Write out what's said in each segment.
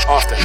often.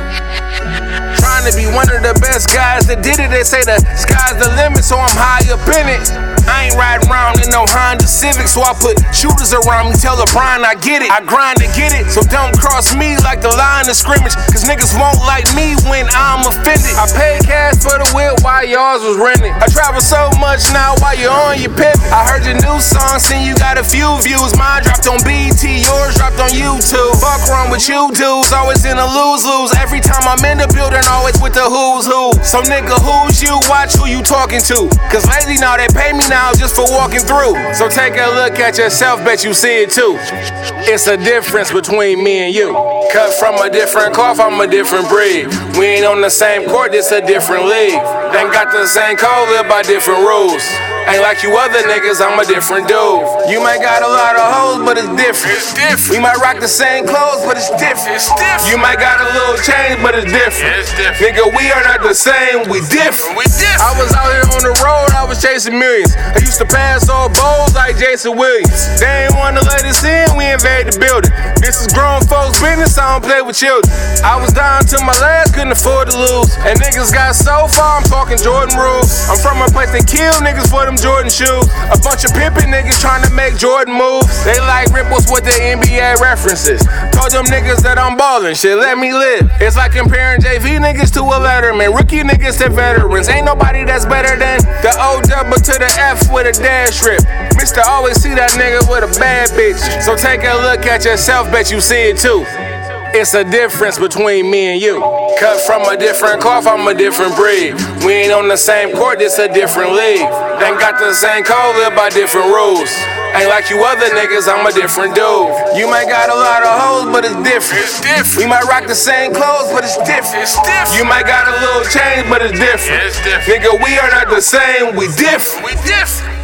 Trying to be one of the best guys that did it. They say the sky's the limit, so I'm high up in it. I ain't riding around in no Honda Civic, so I put shooters around me. Tell LeBron I get it. I grind to get it, so don't cross me like the line of scrimmage, cause niggas won't like me when I'm offended. I paid cash for the whip while yours was rented. I travel so much now while you're on your pivot. I heard your new song, seen you got a few views. Mine dropped on BET, yours dropped on YouTube. Fuck wrong with you dudes, always in a lose-lose. Every time I'm in the building, always with the who's who. So nigga, who's you? Watch who you talking to. Cause lately now they pay me now just for walking through. So take a look at yourself, bet you see it too. It's a difference between me and you. Cut from a different cloth, I'm a different breed. We ain't on the same court, this a different league. Ain't got the same code, live by different rules. Ain't like you other niggas, I'm a different dude. You might got a lot of hoes, but it's different. We might rock the same clothes, but it's different. You might got a little change, but it's different. Nigga, we are not the same, we different. I was out here on the road, I was chasing millions. I used to pass all bowls like Jason Williams. They ain't wanna let us in, we invade the building. This is grown folks' business, I don't play with children. I was down to my last, couldn't afford to lose. And niggas got so far, I'm talking Jordan rules. I'm from a place that kill niggas for them Jordan shoes. A bunch of pimpin' niggas trying to make Jordan moves. They like ripples with the NBA references. Told them niggas that I'm ballin', shit, let me live. It's like comparing JV niggas to a letterman, rookie niggas to veterans. Ain't nobody that's better than the O double to the F with a dash strip. Mister always see that nigga with a bad bitch. So take a look at yourself, bet you see it too. It's a difference between me and you. Cut from a different cloth, I'm a different breed. We ain't on the same court, this a different league. Ain't got the same code, live by different rules. Ain't like you other niggas, I'm a different dude. You might got a lot of hoes, but it's different. We might rock the same clothes, but it's different. You might got a little change, but it's different. Nigga, we are not the same, we different.